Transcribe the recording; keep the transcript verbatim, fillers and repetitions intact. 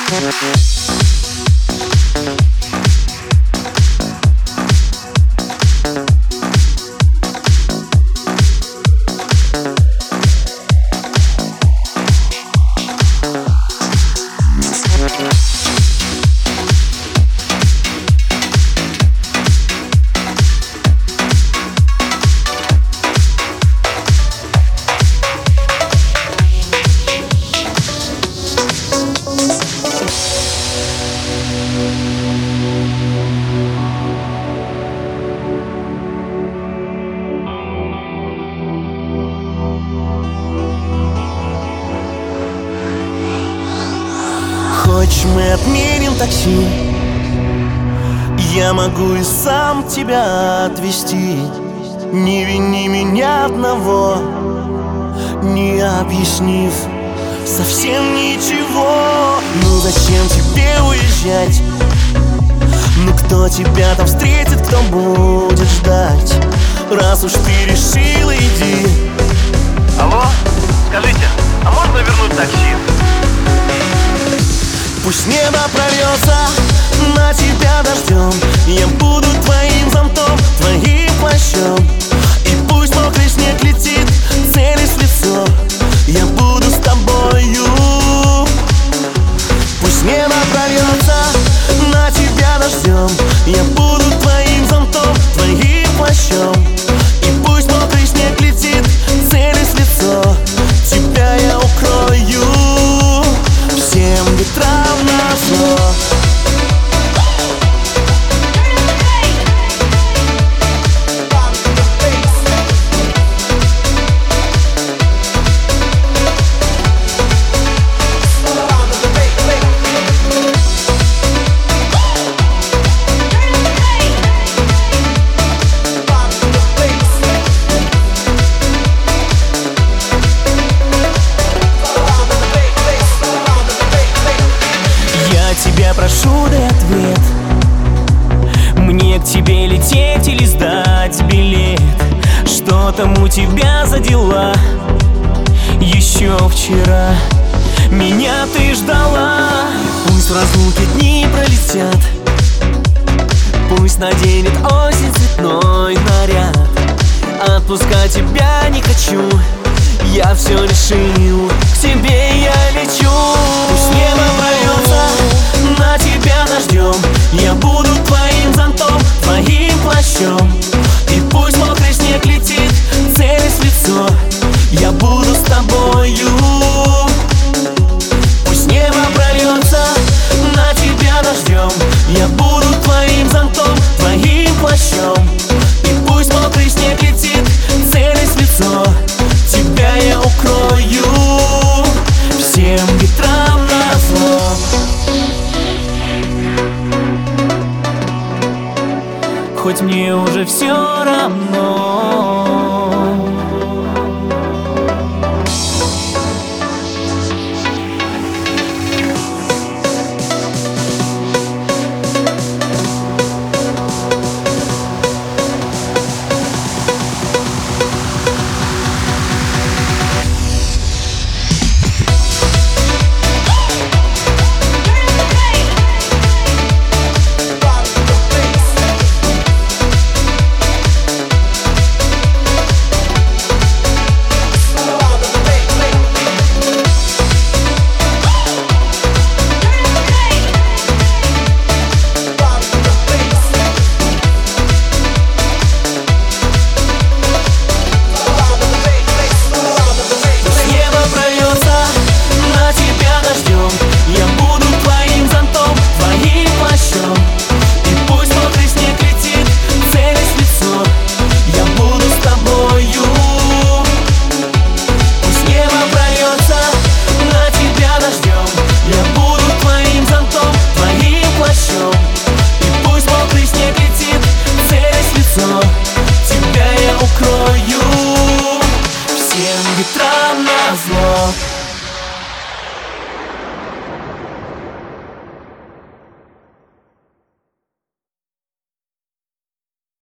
Хочешь, мы отменим такси? Я могу и сам тебя отвезти. Не вини меня одного, не объяснив совсем ничего. Ну зачем тебе уезжать? Ну кто тебя там встретит, кто будет ждать? Раз уж ты решила, иди. Алло, скажите, а можно вернуть такси? Пусть небо прольется на тебя дождем, я буду твоим зонтом, твоим плащом. И пусть мокрый снег летит, целясь в лицо, я буду с тобою. Пусть небо прольется на тебя дождем, я буду твоим зонтом, твоим плащом. И пусть мокрый снег летит, целясь в лицо, тебя я укрою всем ветрам назло. Тебя прошу, дай ответ. Мне к тебе лететь или сдать билет? Что там у тебя за дела? Еще вчера меня ты ждала. Пусть в разлуке дни пролетят, Пусть наденет осень цветной наряд. отпускать тебя не хочу, я все решил, к тебе я лечу. Пусть небо прольется на тебя дождем, я буду твоим зонтом, твоим плащом. И пусть мокрый снег летит, целясь в лицо, я буду с тобою. Пусть небо прольется на тебя дождем, я буду твоим зонтом, твоим плащом. И пусть мокрый снег летит, целясь в лицо, тебя я укрою всем ветрам назло. Хоть мне уже все равно,